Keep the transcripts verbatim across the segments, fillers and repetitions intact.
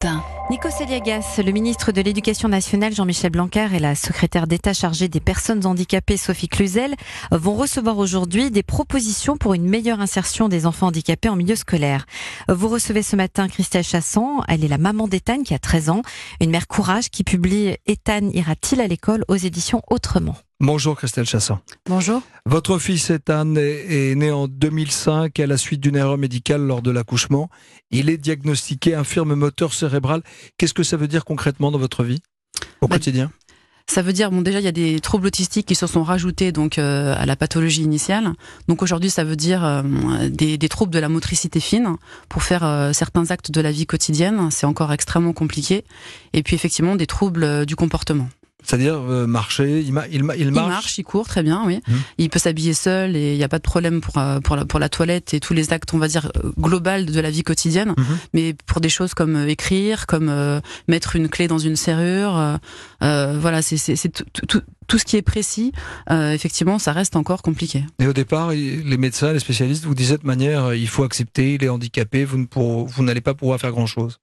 Nikos Aliagas, le ministre de l'Éducation nationale Jean-Michel Blanquer et la secrétaire d'État chargée des personnes handicapées Sophie Cluzel vont recevoir aujourd'hui des propositions pour une meilleure insertion des enfants handicapés en milieu scolaire. Vous recevez ce matin Christelle Chasson, elle est la maman d'Ethan qui a treize ans, une mère courage qui publie Ethan ira-t-il à l'école aux éditions Autrement. Bonjour Christelle Chasson. Bonjour. Votre fils Ethan est, est né en deux mille cinq à la suite d'une erreur médicale lors de l'accouchement. Il est diagnostiqué infirme moteur cérébral. Qu'est-ce que ça veut dire concrètement dans votre vie, au bah, quotidien ? Ça veut dire, bon, déjà, il y a des troubles autistiques qui se sont rajoutés donc euh, à la pathologie initiale. Donc aujourd'hui, ça veut dire euh, des, des troubles de la motricité fine pour faire euh, certains actes de la vie quotidienne. C'est encore extrêmement compliqué. Et puis effectivement, des troubles euh, du comportement. C'est-à-dire euh, marcher, il, ma, il, ma, il marche. Il marche, il court, très bien, oui. Mmh. Il peut s'habiller seul et il n'y a pas de problème pour pour la, pour la toilette et tous les actes, on va dire, global de la vie quotidienne. Mmh. Mais pour des choses comme euh, écrire, comme euh, mettre une clé dans une serrure, euh, euh, voilà, c'est c'est, c'est tout, tout, tout ce qui est précis. Euh, effectivement, ça reste encore compliqué. Et au départ, les médecins, les spécialistes vous disaient de manière, il faut accepter, il est handicapé, vous ne pour, vous n'allez pas pouvoir faire grand-chose.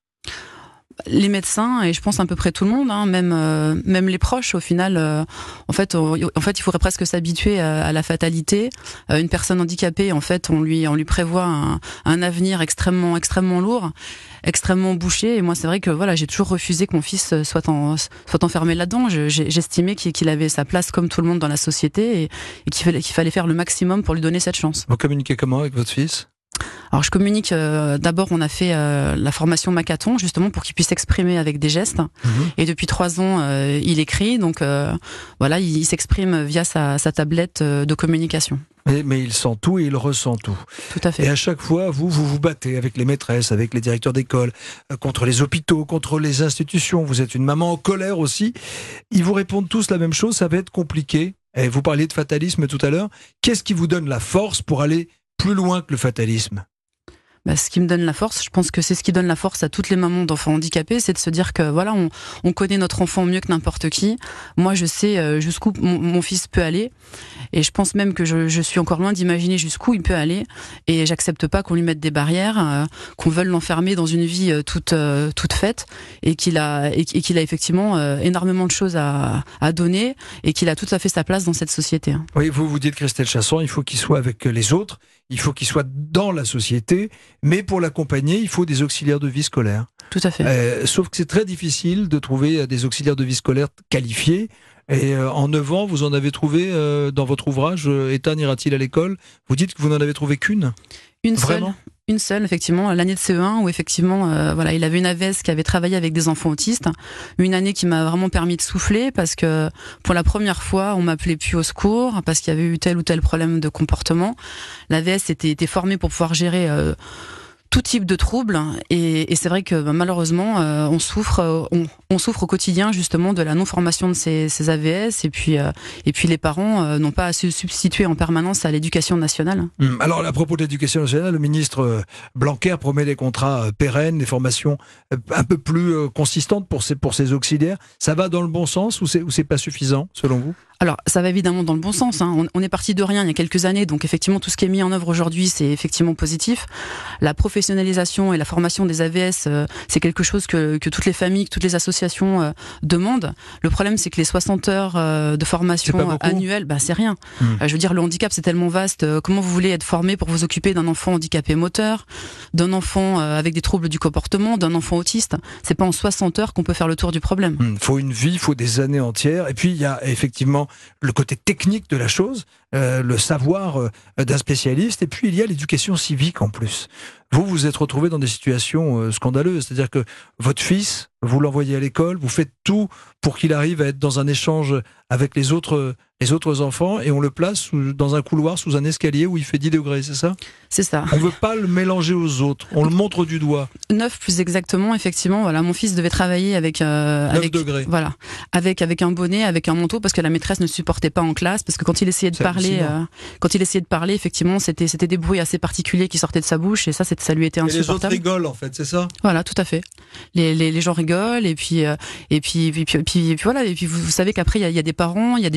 Les médecins et je pense à peu près tout le monde, hein, même euh, même les proches au final. Euh, en fait, on, en fait, il faudrait presque s'habituer à, à la fatalité. Euh, une personne handicapée, en fait, on lui on lui prévoit un, un avenir extrêmement extrêmement lourd, extrêmement bouché. Et moi, c'est vrai que voilà, j'ai toujours refusé que mon fils soit en soit enfermé là-dedans. Je, j'ai, j'estimais qu'il, qu'il avait sa place comme tout le monde dans la société et, et qu'il fallait qu'il fallait faire le maximum pour lui donner cette chance. Vous communiquez comment avec votre fils ? Alors je communique, euh, d'abord on a fait euh, la formation Macathon justement pour qu'il puisse s'exprimer avec des gestes. Mmh. Et depuis trois ans euh, il écrit, donc euh, voilà, il, il s'exprime via sa, sa tablette euh, de communication. Mais, mais il sent tout et il ressent tout. Tout à fait. Et à chaque fois, vous, vous vous battez avec les maîtresses, avec les directeurs d'école, euh, contre les hôpitaux, contre les institutions. Vous êtes une maman en colère aussi. Ils vous répondent tous la même chose, ça va être compliqué. Et vous parliez de fatalisme tout à l'heure. Qu'est-ce qui vous donne la force pour aller plus loin que le fatalisme ? Bah, ce qui me donne la force, je pense que c'est ce qui donne la force à toutes les mamans d'enfants handicapés, c'est de se dire que voilà, on, on connaît notre enfant mieux que n'importe qui. Moi, je sais jusqu'où mon, mon fils peut aller, et je pense même que je, je suis encore loin d'imaginer jusqu'où il peut aller. Et j'accepte pas qu'on lui mette des barrières, euh, qu'on veuille l'enfermer dans une vie euh, toute euh, toute faite, et qu'il a et, et qu'il a effectivement euh, énormément de choses à, à donner, et qu'il a tout à fait sa place dans cette société. Oui, vous vous dites, Christelle Chasson, il faut qu'il soit avec les autres, il faut qu'il soit dans la société. Mais pour l'accompagner, il faut des auxiliaires de vie scolaire. Tout à fait. Euh, sauf que c'est très difficile de trouver des auxiliaires de vie scolaire qualifiés. Et euh, en neuf ans, vous en avez trouvé euh, dans votre ouvrage euh, Ethan ira-t-il à l'école ? Vous dites que vous n'en avez trouvé qu'une ? Une Vraiment ? seule. Une seule, effectivement, l'année de C E un où effectivement, euh, voilà, il avait une A V S qui avait travaillé avec des enfants autistes. Une année qui m'a vraiment permis de souffler parce que pour la première fois, on m'appelait plus au secours parce qu'il y avait eu tel ou tel problème de comportement. L'A V S était, était formée pour pouvoir gérer euh, tout type de troubles et, et c'est vrai que bah, malheureusement euh, on souffre euh, on, on souffre au quotidien justement de la non formation de ces, ces A V S et puis euh, et puis les parents euh, n'ont pas à se substituer en permanence à l'éducation nationale. Hum, alors à propos de l'éducation nationale, le ministre Blanquer promet des contrats euh, pérennes, des formations euh, un peu plus euh, consistantes pour ces pour ces auxiliaires. Ça va dans le bon sens ou c'est ou c'est pas suffisant selon vous ? Alors, ça va évidemment dans le bon sens. Hein. On, on est parti de rien il y a quelques années, donc effectivement, tout ce qui est mis en œuvre aujourd'hui, c'est effectivement positif. La professionnalisation et la formation des A V S, euh, c'est quelque chose que, que toutes les familles, que toutes les associations euh, demandent. Le problème, c'est que les soixante heures euh, de formation annuelle, bah, c'est rien. Mmh. Euh, je veux dire, le handicap, c'est tellement vaste. Euh, comment vous voulez être formé pour vous occuper d'un enfant handicapé moteur, d'un enfant euh, avec des troubles du comportement, d'un enfant autiste ? C'est pas en soixante heures qu'on peut faire le tour du problème. Il mmh, faut une vie, il faut des années entières. Et puis, il y a effectivement le côté technique de la chose, euh, le savoir euh, d'un spécialiste, et puis il y a l'éducation civique en plus. Vous vous êtes retrouvé dans des situations euh, scandaleuses, c'est-à-dire que votre fils, vous l'envoyez à l'école, vous faites tout pour qu'il arrive à être dans un échange avec les autres, les autres enfants, et on le place sous, dans un couloir, sous un escalier où il fait dix degrés, c'est ça ? C'est ça. On ne veut pas le mélanger aux autres, on le montre du doigt. neuf plus exactement, effectivement, voilà, mon fils devait travailler avec... Euh, neuf avec degrés. Voilà, avec, avec un bonnet, avec un manteau, parce que la maîtresse ne supportait pas en classe, parce que quand il essayait de c'est parler, euh, quand il essayait de parler, effectivement, c'était, c'était des bruits assez particuliers qui sortaient de sa bouche, et ça, c'est, ça lui était insupportable. Et les autres rigolent, en fait, c'est ça ? Voilà, tout à fait. Les, les, les gens rigolent, et puis, euh, et puis, et puis, et puis, et puis, et puis voilà, et puis vous, vous savez qu'après, il y a, il y a des parents, il y a des gens qui sont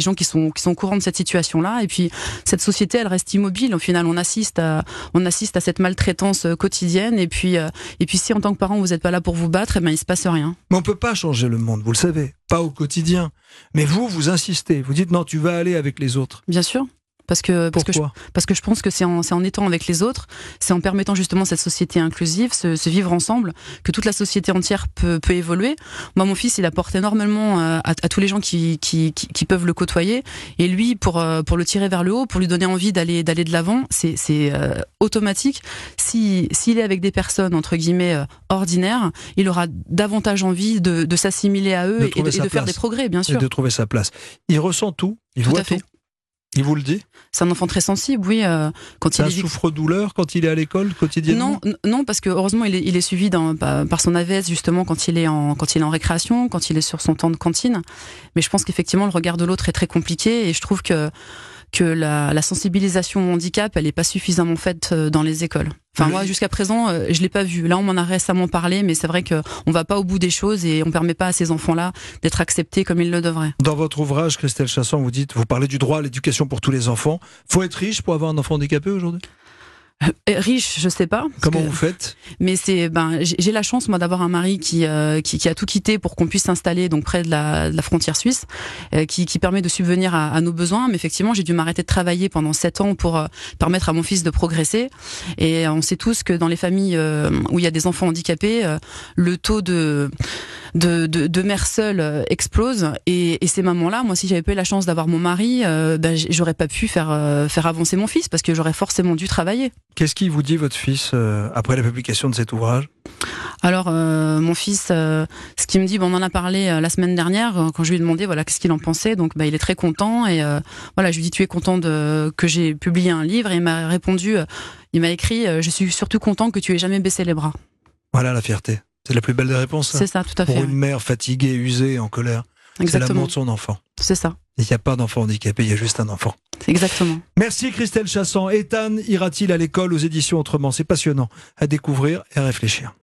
sont qui sont au courant de cette situation-là. Et puis cette société, elle reste immobile. Au final, on assiste à on assiste à cette maltraitance quotidienne. Et puis euh, et puis si en tant que parent vous n'êtes pas là pour vous battre, eh ben il se passe rien. Mais on peut pas changer le monde, vous le savez, pas au quotidien. Mais vous, vous insistez, vous dites non, tu vas aller avec les autres. Bien sûr. Parce que, parce que, je, parce que je pense que c'est en, c'est en étant avec les autres, c'est en permettant justement cette société inclusive, ce, ce vivre ensemble, que toute la société entière peut, peut évoluer. Moi, mon fils, il apporte énormément à, à, à tous les gens qui, qui, qui, qui peuvent le côtoyer. Et lui, pour, pour le tirer vers le haut, pour lui donner envie d'aller, d'aller de l'avant, c'est, c'est euh, automatique. Si, s'il est avec des personnes, entre guillemets, euh, ordinaires, il aura davantage envie de, de s'assimiler à eux de et, et de, et de faire des progrès, bien sûr. Et de trouver sa place. Il ressent tout, il tout voit à fait. tout. Il vous le dit ? C'est un enfant très sensible, oui. Euh, quand c'est il un est souffre-douleur quand il est à l'école quotidiennement ? Non, non, parce que heureusement il est, il est suivi dans, par son A V S justement quand il est en quand il est en récréation, quand il est sur son temps de cantine. Mais je pense qu'effectivement le regard de l'autre est très compliqué et je trouve que que la, la sensibilisation au handicap, elle est pas suffisamment faite dans les écoles. Enfin oui. Moi jusqu'à présent, je l'ai pas vu. Là on m'en a récemment parlé, mais c'est vrai que on va pas au bout des choses et on permet pas à ces enfants-là d'être acceptés comme ils le devraient. Dans votre ouvrage, Christelle Chasson, vous dites, vous parlez du droit à l'éducation pour tous les enfants. Faut être riche pour avoir un enfant handicapé aujourd'hui ? Euh, riche, je sais pas. Comment que, vous faites ? Mais c'est ben j'ai la chance moi d'avoir un mari qui, euh, qui qui a tout quitté pour qu'on puisse s'installer donc près de la, de la frontière suisse, euh, qui qui permet de subvenir à, à nos besoins. Mais effectivement, j'ai dû m'arrêter de travailler pendant sept ans pour euh, permettre à mon fils de progresser. Et on sait tous que dans les familles euh, où il y a des enfants handicapés, euh, le taux de de, de, de mères seules explose. Et, et ces mamans-là, moi, si j'avais pas eu la chance d'avoir mon mari, euh, ben, j'aurais pas pu faire euh, faire avancer mon fils parce que j'aurais forcément dû travailler. Qu'est-ce qu'il vous dit, votre fils, euh, après la publication de cet ouvrage ? Alors, euh, mon fils, euh, ce qu'il me dit, bon, on en a parlé euh, la semaine dernière, euh, quand je lui ai demandé voilà, qu'est-ce qu'il en pensait. Donc, bah, il est très content. Et euh, voilà, je lui ai dit, tu es content de, que j'ai publié un livre ? Et il m'a répondu, euh, il m'a écrit, euh, je suis surtout content que tu aies jamais baissé les bras. Voilà la fierté. C'est la plus belle des réponses. C'est ça, tout à fait. Pour une mère fatiguée, usée, en colère. Exactement. C'est l'amour de son enfant. C'est ça. Il n'y a pas d'enfant handicapé, il y a juste un enfant. Exactement. Merci Christelle Chasson. Ethan ira-t-il à l'école aux éditions Autrement ? C'est passionnant à découvrir et à réfléchir.